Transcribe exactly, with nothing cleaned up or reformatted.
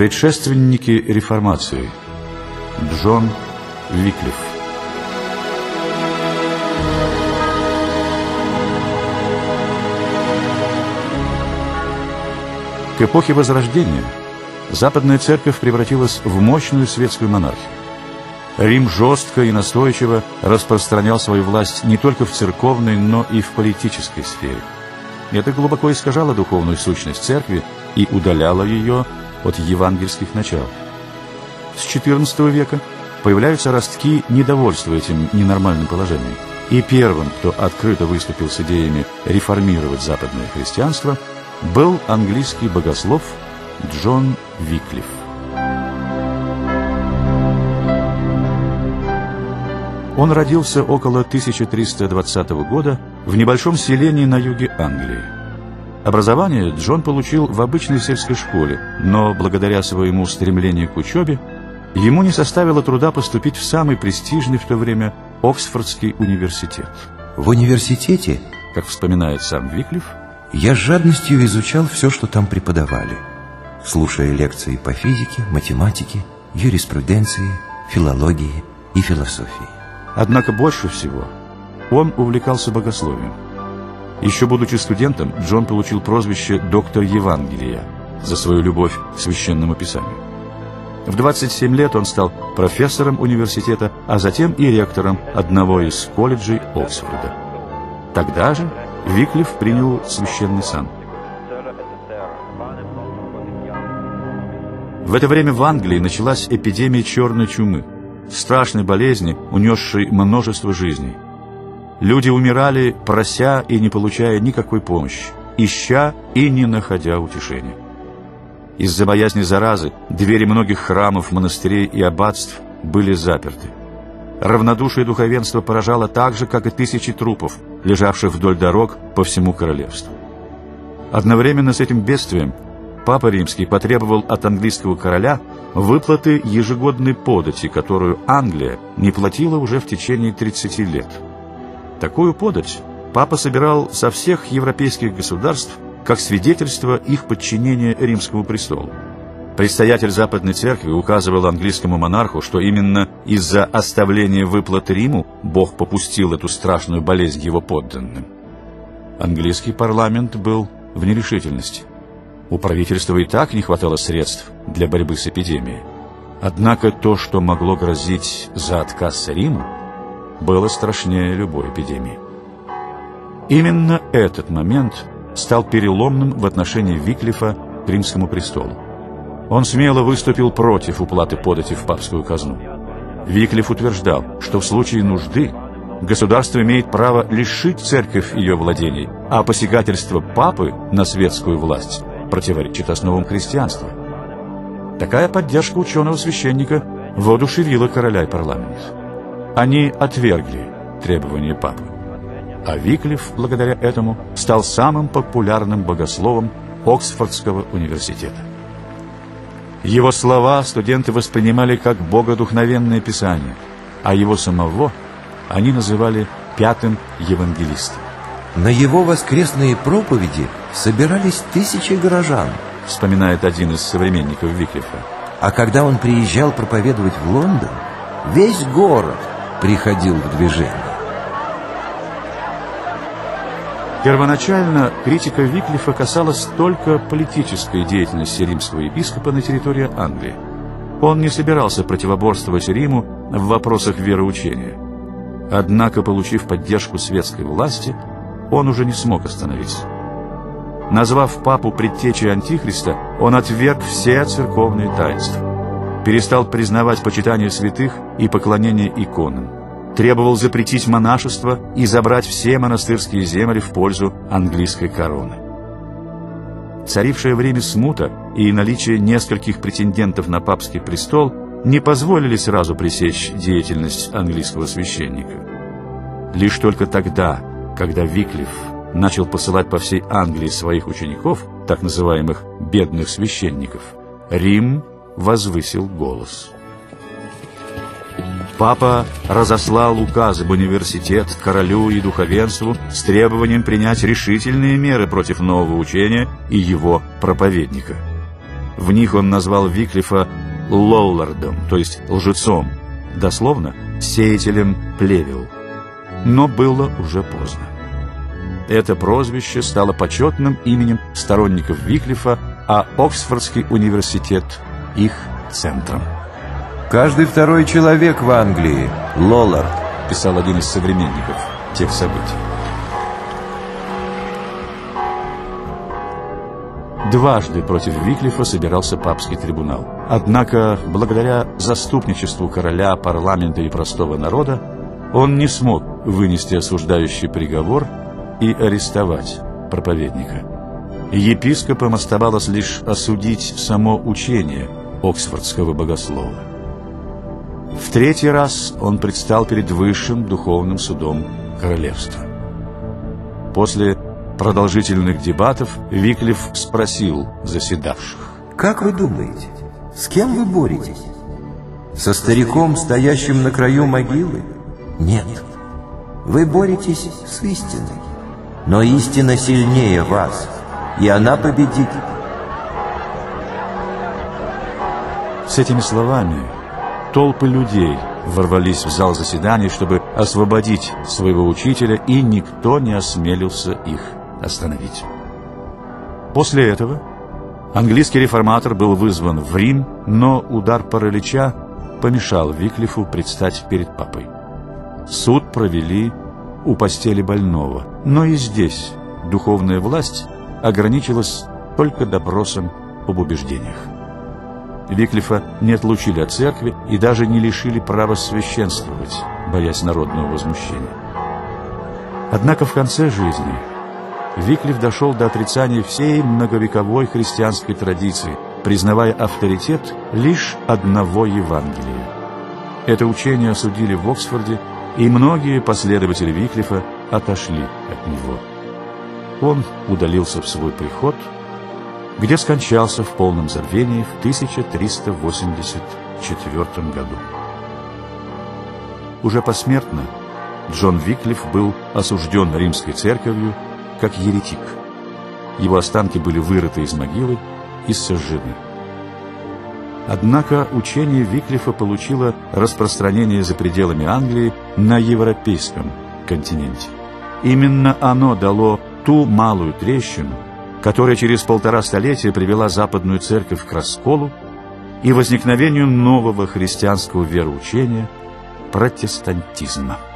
Предшественники реформации. Джон Виклиф. К эпохе Возрождения Западная Церковь превратилась в мощную светскую монархию. Рим жестко и настойчиво распространял свою власть не только в церковной, но и в политической сфере. Это глубоко искажало духовную сущность Церкви и удаляло ее от евангельских начал. С четырнадцатого века появляются ростки недовольства этим ненормальным положением. И первым, кто открыто выступил с идеями реформировать западное христианство, был английский богослов Джон Виклиф. Он родился около тысяча триста двадцатого года в небольшом селении на юге Англии. Образование Джон получил в обычной сельской школе, но благодаря своему стремлению к учебе ему не составило труда поступить в самый престижный в то время Оксфордский университет. В университете, как вспоминает сам Виклиф, я с жадностью изучал все, что там преподавали, слушая лекции по физике, математике, юриспруденции, филологии и философии. Однако больше всего он увлекался богословием. Еще будучи студентом, Джон получил прозвище «доктор Евангелия» за свою любовь к священному писанию. В двадцать семь лет он стал профессором университета, а затем и ректором одного из колледжей Оксфорда. Тогда же Виклиф принял священный сан. В это время в Англии началась эпидемия черной чумы, страшной болезни, унесшей множество жизней. Люди умирали, прося и не получая никакой помощи, ища и не находя утешения. Из-за боязни заразы двери многих храмов, монастырей и аббатств были заперты. Равнодушие духовенства поражало так же, как и тысячи трупов, лежавших вдоль дорог по всему королевству. Одновременно с этим бедствием Папа Римский потребовал от английского короля выплаты ежегодной подати, которую Англия не платила уже в течение тридцати лет. Такую подать папа собирал со всех европейских государств как свидетельство их подчинения римскому престолу. Предстоятель Западной Церкви указывал английскому монарху, что именно из-за оставления выплат Риму Бог попустил эту страшную болезнь его подданным. Английский парламент был в нерешительности. У правительства и так не хватало средств для борьбы с эпидемией. Однако то, что могло грозить за отказ Риму, было страшнее любой эпидемии. Именно этот момент стал переломным в отношении Виклифа к римскому престолу. Он смело выступил против уплаты подати в папскую казну. Виклиф утверждал, что в случае нужды государство имеет право лишить церковь ее владений, а посягательство папы на светскую власть противоречит основам христианства. Такая поддержка ученого-священника воодушевила короля и парламент. Они отвергли требования папы, а Виклиф, благодаря этому, стал самым популярным богословом Оксфордского университета. Его слова студенты воспринимали как богодухновенное писание, а его самого они называли пятым евангелистом. На его воскресные проповеди собирались тысячи горожан, вспоминает один из современников Виклифа. А когда он приезжал проповедовать в Лондон, весь город приходил в движение. Первоначально критика Виклифа касалась только политической деятельности римского епископа на территории Англии. Он не собирался противоборствовать Риму в вопросах вероучения. Однако, получив поддержку светской власти, он уже не смог остановиться. Назвав папу предтечей Антихриста, он отверг все церковные таинства, перестал признавать почитание святых и поклонение иконам, требовал запретить монашество и забрать все монастырские земли в пользу английской короны. Царившая в Риме смута и наличие нескольких претендентов на папский престол не позволили сразу пресечь деятельность английского священника. Лишь только тогда, когда Виклиф начал посылать по всей Англии своих учеников, так называемых «бедных священников», Рим возвысил голос. Папа разослал указ об университет, королю и духовенству с требованием принять решительные меры против нового учения и его проповедника. В них он назвал Виклифа Лоллардом, то есть лжецом, дословно сеятелем плевел. Но было уже поздно. Это прозвище стало почетным именем сторонников Виклифа, а Оксфордский университет – их центром. «Каждый второй человек в Англии – Лоллард», – писал один из современников тех событий. Дважды против Виклифа собирался папский трибунал. Однако, благодаря заступничеству короля, парламента и простого народа, он не смог вынести осуждающий приговор и арестовать проповедника. Епископам оставалось лишь осудить само учение оксфордского богослова. В третий раз он предстал перед высшим духовным судом королевства. После продолжительных дебатов Виклиф спросил заседавших: «Как вы думаете, с кем вы боретесь? Со стариком, стоящим на краю могилы? Нет, вы боретесь с истиной. Но истина сильнее вас, и она победит». С этими словами толпы людей ворвались в зал заседаний, чтобы освободить своего учителя, и никто не осмелился их остановить. После этого английский реформатор был вызван в Рим, но удар паралича помешал Виклифу предстать перед папой. Суд провели у постели больного, но и здесь духовная власть ограничилась только допросом об убеждениях. Виклифа не отлучили от церкви и даже не лишили права священствовать, боясь народного возмущения. Однако в конце жизни Виклиф дошел до отрицания всей многовековой христианской традиции, признавая авторитет лишь одного Евангелия. Это учение осудили в Оксфорде, и многие последователи Виклифа отошли от него. Он удалился в свой приход, где скончался в полном забвении в тысяча триста восемьдесят четвёртом году. Уже посмертно Джон Виклиф был осужден римской церковью как еретик. Его останки были вырыты из могилы и сожжены. Однако учение Виклифа получило распространение за пределами Англии на европейском континенте. Именно оно дало ту малую трещину, которая через полтора столетия привела Западную Церковь к расколу и возникновению нового христианского вероучения – протестантизма.